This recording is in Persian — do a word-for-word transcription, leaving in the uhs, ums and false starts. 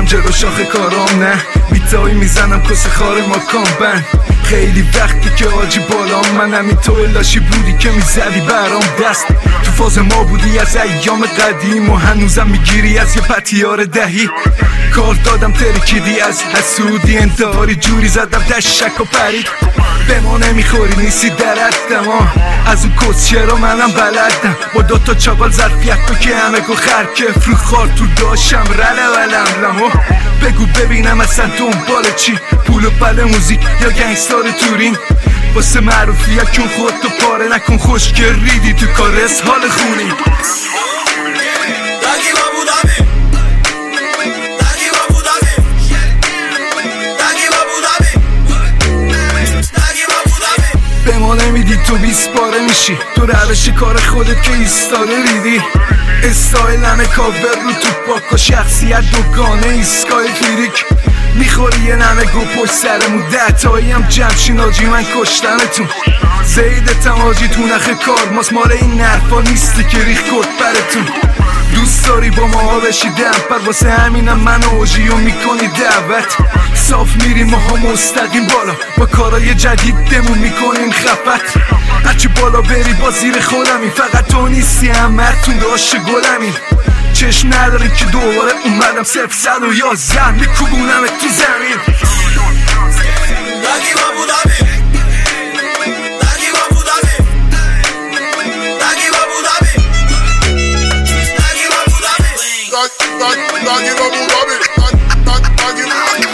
جلو شاخه کارام نه میتایی میزنم کس خار ما کامبن خیلی وقتی که آجی بالام من همین تو لاشی بودی که میزدی برام دست تو فاز ما بودی از ایام قدیم و هنوزم میگیری از یه پتیار دهی کار دادم ترکیدی از حسودی انتحاری جوری زدم دشک و پرید به ما نمیخوری نیستی درد ها از اون کسیه رو منم بلدم با دوتا چاقال ظرفیت تو که همه گو خرکه فرو خار تو داشم رله ولم لمو بگو ببینم اصلا دنبال چی پول و پل موزیک یا گنگستار تورین واسه معروفیت کن خودتو پاره نکن خوش که ریدی تو کار حال خونی به ما نمیدی تو بیست باره میشی تو روش کار خودت که ایستاره ریدی استایل همه کاور رو تو پاک و شخصیت دوگانه ایسکای فیریک میخوری یه نمه گو پشت سرمون دهتایی هم جمشین آجی من کشتمتون زیدتم آجی تو نخه کار ماست مال این نرفا نیستی که ریخ کرد برتون دوست داری با ما بشی دمپر واسه همینم من و آجیو میکنی دعوت صاف میریم ماها مستقیم بالا با کارای جدید دمون میکنیم خفت هرچی بالا بری با زیر خودمی فقط تو نیستی همتون داشت گلمی چشم نداریم که دوباره اومدم صفر صد و یازده میکوبونم تو زمین Dagi Abu Dhabi, Dagi Abu Dhabi, Dagi Abu Dhabi.